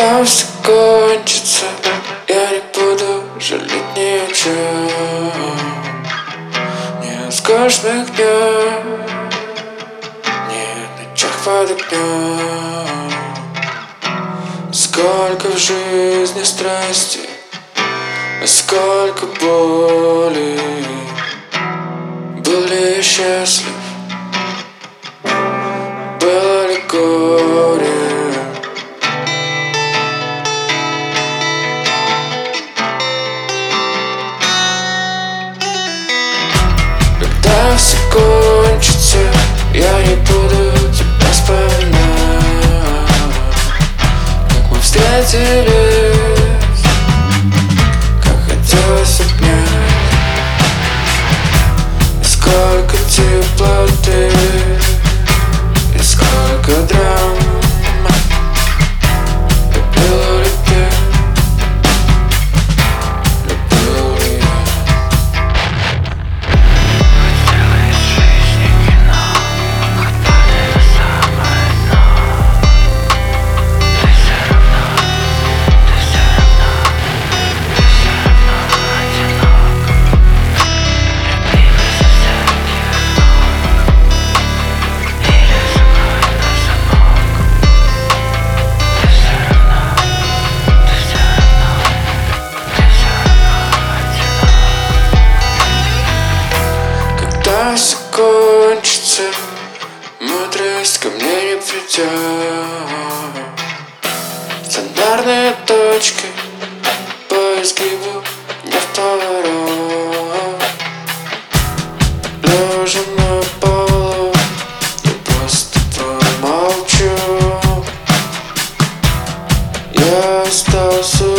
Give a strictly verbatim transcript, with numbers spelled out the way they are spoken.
Когда все кончится, я не буду жалеть ни о чем. Ни о скучных днях, ни о ночах под огнем. Сколько в жизни страсти, а сколько боли. Был ли я счастлив, было ли горе? Когда все кончится, я не буду тебя вспоминать, как мы встретились, как хотелось обнять. И сколько теплоты, и сколько драм. Любил ли ты, любил ли я? Хотела из жизни кино, отпали на самое дно. Ты все равно, ты все равно, ты все равно одинок. Любила со всяких ног, или закрой на замок. Ты все равно, ты все равно, ты все равно одинок. Когда все кончится, мудрость ко мне не придет. Стандартные точки по изгибу не в поворот. Лежа на полу, я просто промолчу. Я остался